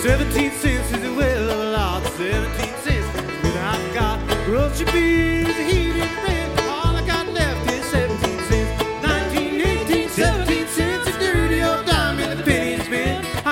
17 cents is well, Lord, 17 cents is what I've got. Grocery bill.